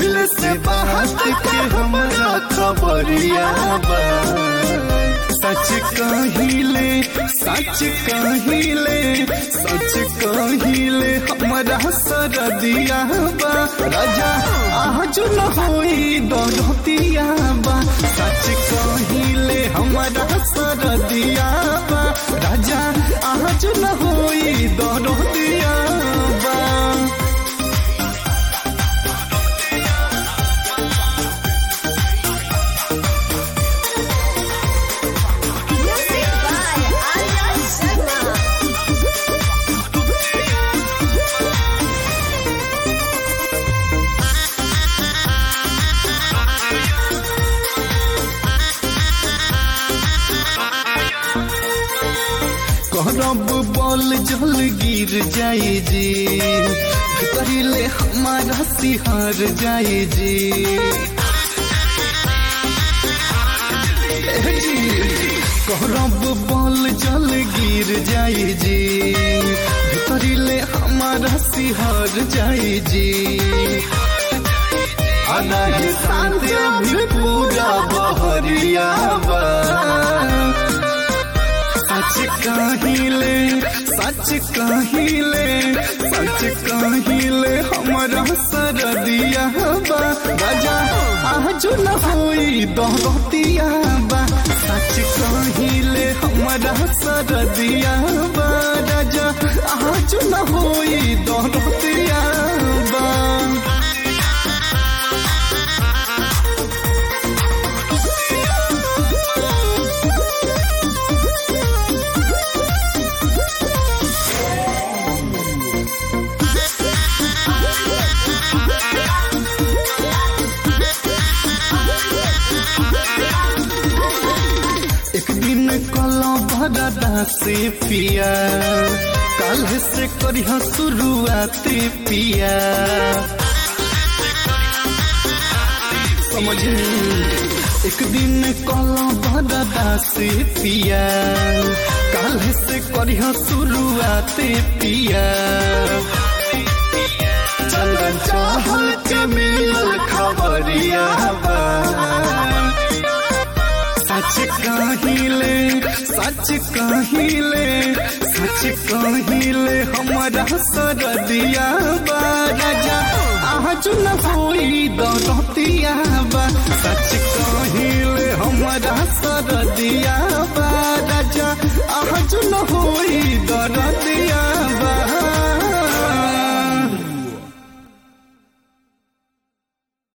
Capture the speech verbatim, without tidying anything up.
पहले से बात के हमरा खबरिया बा सच कहिले सच कहिले सच कहिले हमरा सरदिया बा राजा आज न होई दरदिया बा सच कहिले हमरा सरदिया बा राजा आज न होई दरदिया बा। करब बल जल गिर जाए जी करिले हमारा सिहार जाए जी करब बल जल गिर जाए जी करिले हमारा सिहार जाए जी अनाही शांति अभी पूरा बहरिया बा सच कहिले सच कहिले सच कहिले हमरा सरदिया बा राजा आज न होई दरदिया बा सच कहिले हमरा सरदिया बा राजा आज न होई दरदिया बा। एक दिन कलो भरदा से पिया कल से करिया शुरुआत पिया समझ एक दिन कलो भरदा से पिया कल से करिया शुरुआत पिया चंदन चाहल के मिलल खबरिया बा सच कहिले सच कहिले सच कहिले हमरा सरदिया बा राजा आज न होई दरदिया बा सच कहिले हमरा सरदिया बा राजा आज न होई दरदिया